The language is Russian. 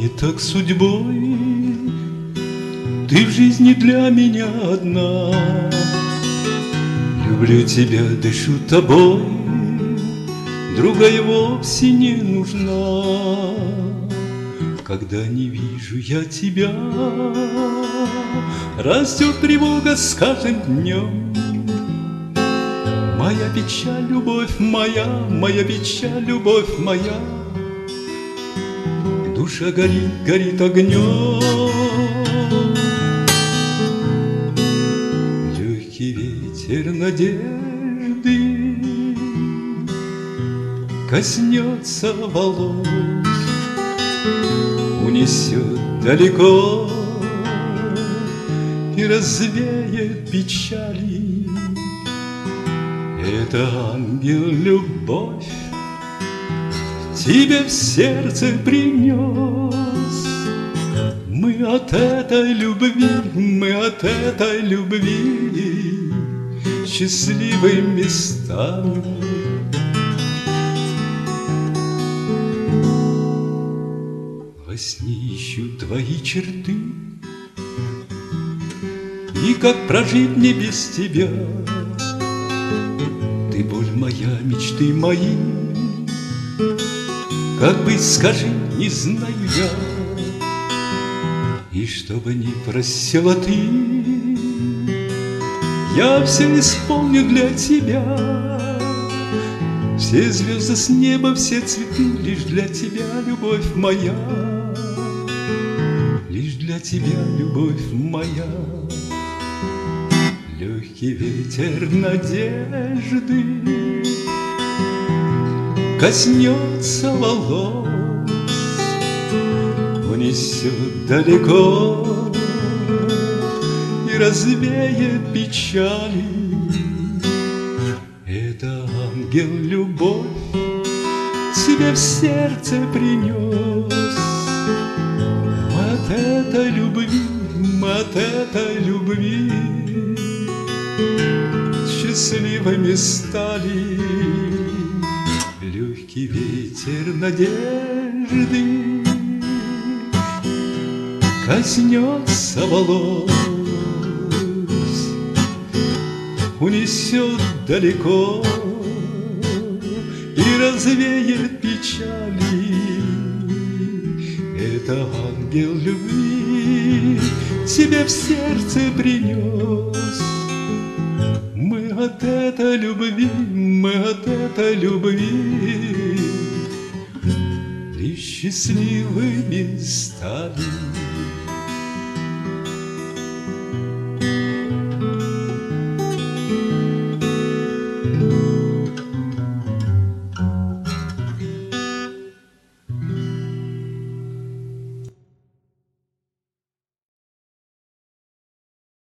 И так судьбой ты в жизни для меня одна. Люблю тебя, дышу тобой, другая вовсе не нужна. Когда не вижу я тебя, растет тревога с каждым днем. Моя печаль, любовь моя, моя печаль, любовь моя, душа горит, горит огнем. Легкий ветер надежды коснется волос, унесет далеко и развеет печали. Это ангел любовь тебе в сердце принес. Мы от этой любви, мы от этой любви счастливыми станем. Во сне ищу твои черты, и как прожить мне без тебя? Ты боль моя, мечты мои, как быть, скажи, не знаю я. И что бы ни просила ты, я все исполню для тебя. Все звезды с неба, все цветы лишь для тебя, любовь моя. Лишь для тебя, любовь моя. Легкий ветер надежды коснется волос, унесет далеко и развеет печали. Это ангел любовь тебе в сердце принес. Мы от этой любви, мы от этой любви счастливыми стали. Легкий ветер надежды коснется волос, унесет далеко и развеет печали. Это ангел любви тебе в сердце принес. Мы от этой любви, мы от этой любви лишь счастливыми стали.